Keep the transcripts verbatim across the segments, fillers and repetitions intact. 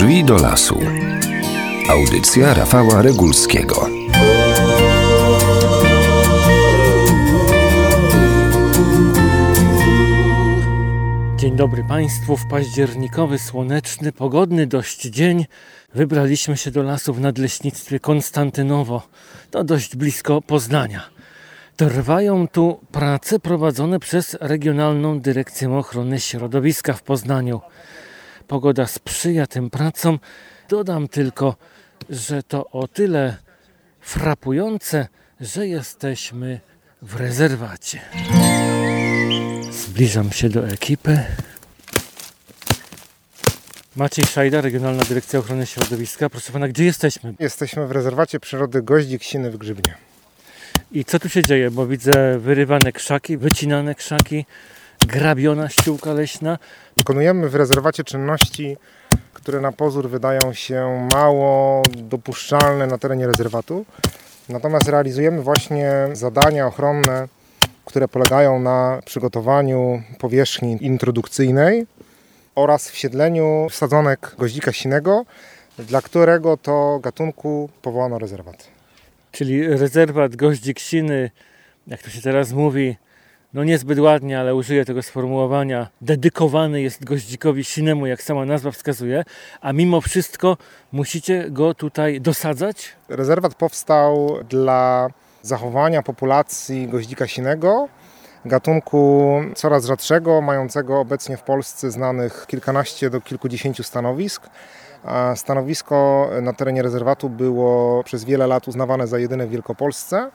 Drzwi do lasu. Audycja Rafała Regulskiego. Dzień dobry Państwu. W październikowy, słoneczny, pogodny dość dzień wybraliśmy się do lasu w Nadleśnictwie Konstantynowo. To dość blisko Poznania. Trwają tu prace prowadzone przez Regionalną Dyrekcję Ochrony Środowiska w Poznaniu. Pogoda sprzyja tym pracom. Dodam tylko, że to o tyle frapujące, że jesteśmy w rezerwacie. Zbliżam się do ekipy. Maciej Szajda, Regionalna Dyrekcja Ochrony Środowiska. Proszę pana, gdzie jesteśmy? Jesteśmy w rezerwacie przyrody Goździk-Siny w Grzybnie. I co tu się dzieje? Bo widzę wyrywane krzaki, wycinane krzaki, grabiona ściółka leśna. Wykonujemy w rezerwacie czynności, które na pozór wydają się mało dopuszczalne na terenie rezerwatu. Natomiast realizujemy właśnie zadania ochronne, które polegają na przygotowaniu powierzchni introdukcyjnej oraz wsiedleniu wsadzonek goździka sinego, dla którego to gatunku powołano rezerwat. Czyli rezerwat goździk siny, jak to się teraz mówi, no niezbyt ładnie, ale użyję tego sformułowania, dedykowany jest goździkowi sinemu, jak sama nazwa wskazuje, a mimo wszystko musicie go tutaj dosadzać? Rezerwat powstał dla zachowania populacji goździka sinego, gatunku coraz rzadszego, mającego obecnie w Polsce znanych kilkanaście do kilkudziesięciu stanowisk. A stanowisko na terenie rezerwatu było przez wiele lat uznawane za jedyne w Wielkopolsce.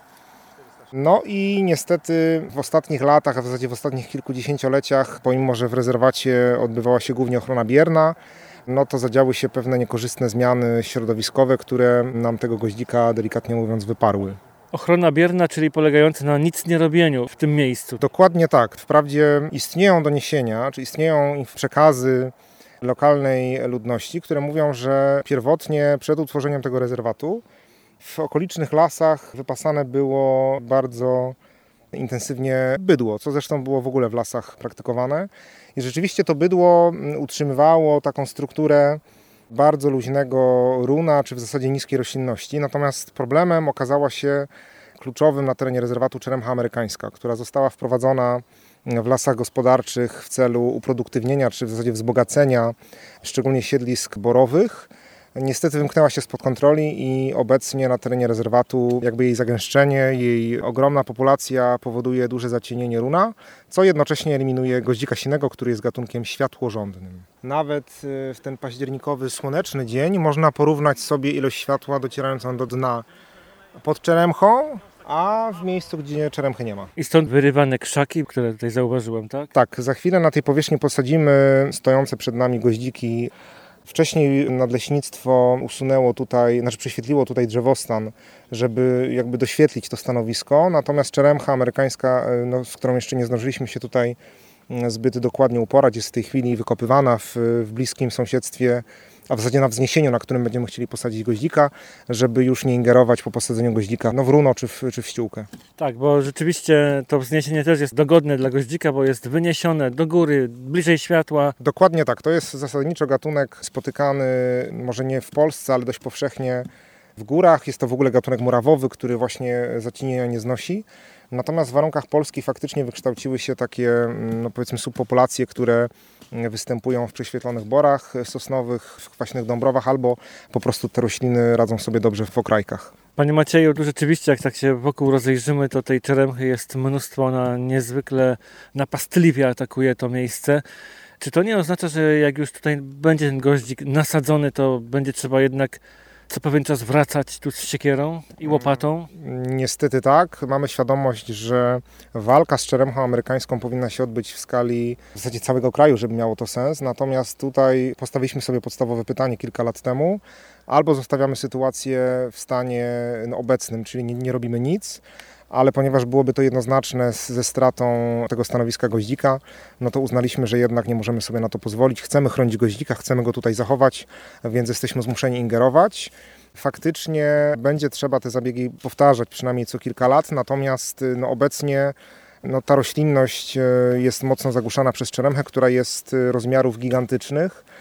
No i niestety w ostatnich latach, a w zasadzie w ostatnich kilkudziesięcioleciach, pomimo że w rezerwacie odbywała się głównie ochrona bierna, no to zadziały się pewne niekorzystne zmiany środowiskowe, które nam tego goździka, delikatnie mówiąc, wyparły. Ochrona bierna, czyli polegająca na nic nie robieniu w tym miejscu. Dokładnie tak. Wprawdzie istnieją doniesienia, czy istnieją przekazy lokalnej ludności, które mówią, że pierwotnie przed utworzeniem tego rezerwatu w okolicznych lasach wypasane było bardzo intensywnie bydło, co zresztą było w ogóle w lasach praktykowane. I rzeczywiście to bydło utrzymywało taką strukturę bardzo luźnego runa, czy w zasadzie niskiej roślinności. Natomiast problemem okazała się kluczowym na terenie rezerwatu czeremcha amerykańska, która została wprowadzona w lasach gospodarczych w celu uproduktywnienia, czy w zasadzie wzbogacenia szczególnie siedlisk borowych. Niestety wymknęła się spod kontroli i obecnie na terenie rezerwatu jakby jej zagęszczenie, jej ogromna populacja powoduje duże zacienienie runa, co jednocześnie eliminuje goździka sinego, który jest gatunkiem światłożądnym. Nawet w ten październikowy, słoneczny dzień można porównać sobie ilość światła docierającą do dna pod czeremchą, a w miejscu, gdzie czeremchy nie ma. I stąd wyrywane krzaki, które tutaj zauważyłem, tak? Tak, za chwilę na tej powierzchni posadzimy stojące przed nami goździki. Wcześniej nadleśnictwo usunęło tutaj, znaczy prześwietliło tutaj drzewostan, żeby jakby doświetlić to stanowisko, natomiast czeremcha amerykańska, no, z którą jeszcze nie zdążyliśmy się tutaj zbyt dokładnie uporać, jest w tej chwili wykopywana w, w bliskim sąsiedztwie, a w zasadzie na wzniesieniu, na którym będziemy chcieli posadzić goździka, żeby już nie ingerować po posadzeniu goździka no w runo czy w, czy w ściółkę. Tak, bo rzeczywiście to wzniesienie też jest dogodne dla goździka, bo jest wyniesione do góry, bliżej światła. Dokładnie tak, to jest zasadniczo gatunek spotykany może nie w Polsce, ale dość powszechnie w górach. Jest to w ogóle gatunek murawowy, który właśnie zacienienia nie znosi. Natomiast w warunkach Polski faktycznie wykształciły się takie, no powiedzmy, subpopulacje, które występują w prześwietlonych borach sosnowych, w kwaśnych dąbrowach, albo po prostu te rośliny radzą sobie dobrze w okrajkach. Panie Macieju, tu rzeczywiście, jak tak się wokół rozejrzymy, to tej czeremchy jest mnóstwo, ona niezwykle napastliwie atakuje to miejsce. Czy to nie oznacza, że jak już tutaj będzie ten goździk nasadzony, to będzie trzeba jednak co pewien czas wracać tu z siekierą i łopatą? Niestety tak. Mamy świadomość, że walka z czeremchą amerykańską powinna się odbyć w skali w zasadzie całego kraju, żeby miało to sens. Natomiast tutaj postawiliśmy sobie podstawowe pytanie kilka lat temu. Albo zostawiamy sytuację w stanie obecnym, czyli nie, nie robimy nic, ale ponieważ byłoby to jednoznaczne ze stratą tego stanowiska goździka, no to uznaliśmy, że jednak nie możemy sobie na to pozwolić. Chcemy chronić goździka, chcemy go tutaj zachować, więc jesteśmy zmuszeni ingerować. Faktycznie będzie trzeba te zabiegi powtarzać przynajmniej co kilka lat, natomiast no, obecnie no, ta roślinność jest mocno zagłuszana przez czeremchę, która jest rozmiarów gigantycznych.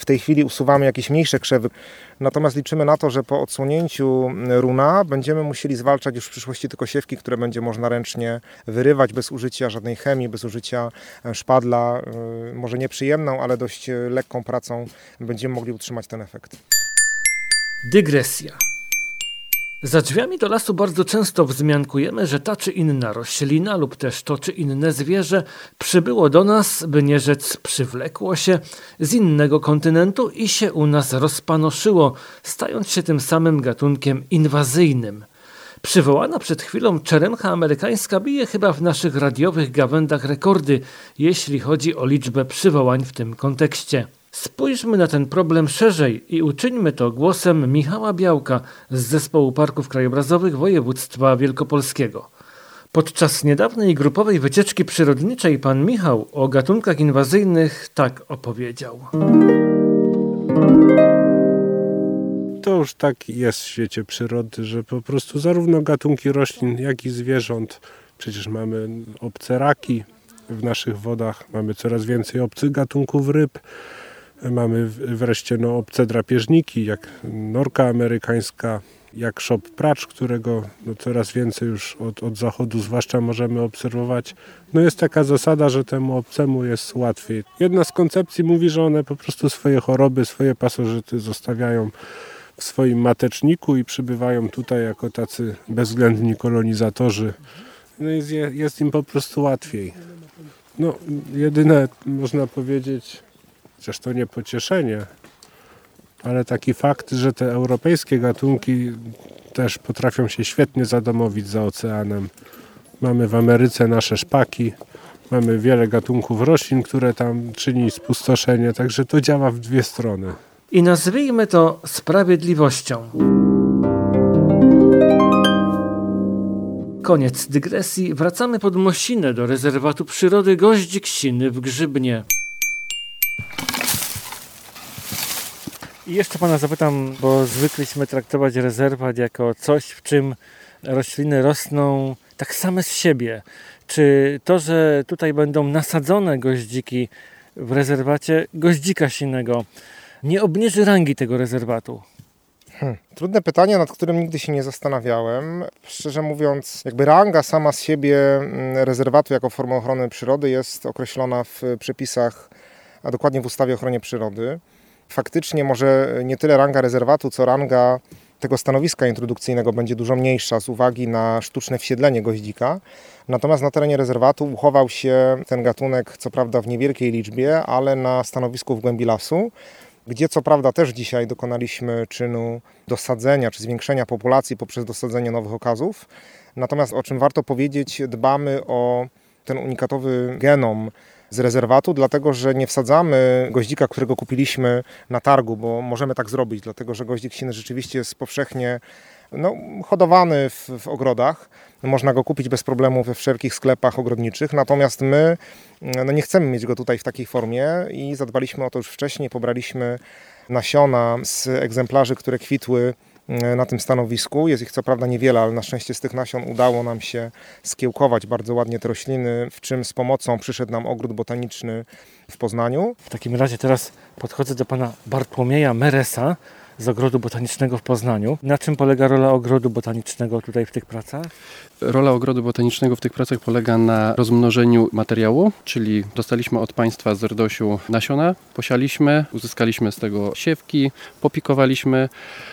W tej chwili usuwamy jakieś mniejsze krzewy, natomiast liczymy na to, że po odsłonięciu runa będziemy musieli zwalczać już w przyszłości tylko siewki, które będzie można ręcznie wyrywać bez użycia żadnej chemii, bez użycia szpadla. Może nieprzyjemną, ale dość lekką pracą będziemy mogli utrzymać ten efekt. Dygresja. Za drzwiami do lasu bardzo często wzmiankujemy, że ta czy inna roślina lub też to czy inne zwierzę przybyło do nas, by nie rzec przywlekło się z innego kontynentu i się u nas rozpanoszyło, stając się tym samym gatunkiem inwazyjnym. Przywołana przed chwilą czeremcha amerykańska bije chyba w naszych radiowych gawędach rekordy, jeśli chodzi o liczbę przywołań w tym kontekście. Spójrzmy na ten problem szerzej i uczyńmy to głosem Michała Białka z Zespołu Parków Krajobrazowych Województwa Wielkopolskiego. Podczas niedawnej grupowej wycieczki przyrodniczej pan Michał o gatunkach inwazyjnych tak opowiedział. To już tak jest w świecie przyrody, że po prostu zarówno gatunki roślin, jak i zwierząt, przecież mamy obce raki w naszych wodach, mamy coraz więcej obcych gatunków ryb, mamy wreszcie no, obce drapieżniki, jak norka amerykańska, jak szop pracz, którego no, coraz więcej już od, od zachodu zwłaszcza możemy obserwować. No jest taka zasada, że temu obcemu jest łatwiej. Jedna z koncepcji mówi, że one po prostu swoje choroby, swoje pasożyty zostawiają w swoim mateczniku i przybywają tutaj jako tacy bezwzględni kolonizatorzy. No jest, jest im po prostu łatwiej. No jedyne można powiedzieć, chociaż to nie pocieszenie, ale taki fakt, że te europejskie gatunki też potrafią się świetnie zadomowić za oceanem. Mamy w Ameryce nasze szpaki, mamy wiele gatunków roślin, które tam czyni spustoszenie, także to działa w dwie strony. I nazwijmy to sprawiedliwością. Koniec dygresji. Wracamy pod Mosinę do rezerwatu przyrody Goździk-Siny w Grzybnie. I jeszcze pana zapytam, bo zwykliśmy traktować rezerwat jako coś, w czym rośliny rosną tak same z siebie. Czy to, że tutaj będą nasadzone goździki w rezerwacie Goździka Sinego, nie obniży rangi tego rezerwatu? Hmm. Trudne pytanie, nad którym nigdy się nie zastanawiałem. Szczerze mówiąc, jakby ranga sama z siebie rezerwatu jako forma ochrony przyrody jest określona w przepisach, a dokładnie w ustawie o ochronie przyrody. Faktycznie może nie tyle ranga rezerwatu, co ranga tego stanowiska introdukcyjnego będzie dużo mniejsza z uwagi na sztuczne wsiedlenie goździka. Natomiast na terenie rezerwatu uchował się ten gatunek, co prawda w niewielkiej liczbie, ale na stanowisku w głębi lasu, gdzie co prawda też dzisiaj dokonaliśmy czynu dosadzenia czy zwiększenia populacji poprzez dosadzenie nowych okazów. Natomiast o czym warto powiedzieć, dbamy o ten unikatowy genom z rezerwatu, dlatego że nie wsadzamy goździka, którego kupiliśmy na targu, bo możemy tak zrobić, dlatego że goździk siny rzeczywiście jest powszechnie no, hodowany w, w ogrodach. Można go kupić bez problemu we wszelkich sklepach ogrodniczych, natomiast my no, nie chcemy mieć go tutaj w takiej formie i zadbaliśmy o to już wcześniej. Pobraliśmy nasiona z egzemplarzy, które kwitły na tym stanowisku. Jest ich co prawda niewiele, ale na szczęście z tych nasion udało nam się skiełkować bardzo ładnie te rośliny, w czym z pomocą przyszedł nam ogród botaniczny w Poznaniu. W takim razie teraz podchodzę do pana Bartłomieja Meresa z Ogrodu Botanicznego w Poznaniu. Na czym polega rola Ogrodu Botanicznego tutaj w tych pracach? Rola Ogrodu Botanicznego w tych pracach polega na rozmnożeniu materiału, czyli dostaliśmy od państwa z RDOŚ-u nasiona, posialiśmy, uzyskaliśmy z tego siewki, popikowaliśmy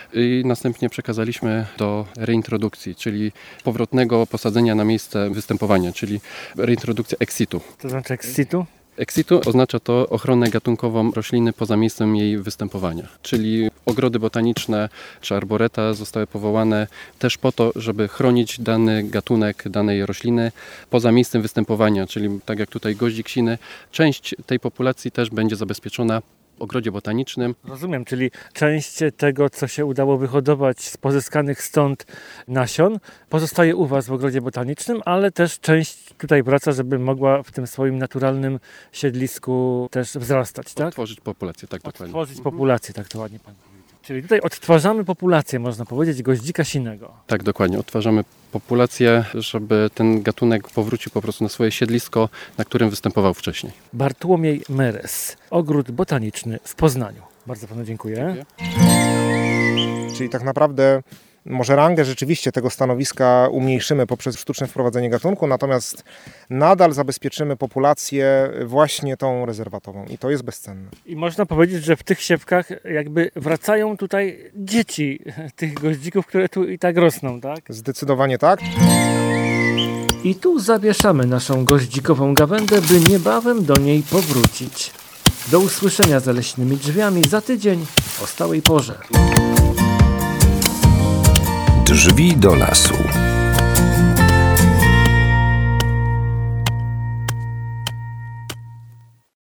i następnie przekazaliśmy do reintrodukcji, czyli powrotnego posadzenia na miejsce występowania, czyli reintrodukcja ex situ. To znaczy ex situ? Ex situ oznacza to ochronę gatunkową rośliny poza miejscem jej występowania, czyli ogrody botaniczne czy arboreta zostały powołane też po to, żeby chronić dany gatunek danej rośliny poza miejscem występowania, czyli tak jak tutaj goździk siny, część tej populacji też będzie zabezpieczona w ogrodzie botanicznym. Rozumiem, czyli część tego, co się udało wyhodować z pozyskanych stąd nasion, pozostaje u Was w ogrodzie botanicznym, ale też część tutaj wraca, żeby mogła w tym swoim naturalnym siedlisku też wzrastać, tak? Tworzyć populację, tak dokładnie. Tworzyć populację, tak to ładnie Pan powiedział. Czyli tutaj odtwarzamy populację, można powiedzieć, goździka sinego. Tak, dokładnie. Odtwarzamy populację, żeby ten gatunek powrócił po prostu na swoje siedlisko, na którym występował wcześniej. Bartłomiej Meres, Ogród Botaniczny w Poznaniu. Bardzo panu dziękuję. Czyli tak naprawdę może rangę rzeczywiście tego stanowiska umniejszymy poprzez sztuczne wprowadzenie gatunku, natomiast nadal zabezpieczymy populację właśnie tą rezerwatową i to jest bezcenne. I można powiedzieć, że w tych siewkach jakby wracają tutaj dzieci tych goździków, które tu i tak rosną, tak? Zdecydowanie tak. I tu zawieszamy naszą goździkową gawędę, by niebawem do niej powrócić. Do usłyszenia za leśnymi drzwiami za tydzień o stałej porze. Drzwi do lasu.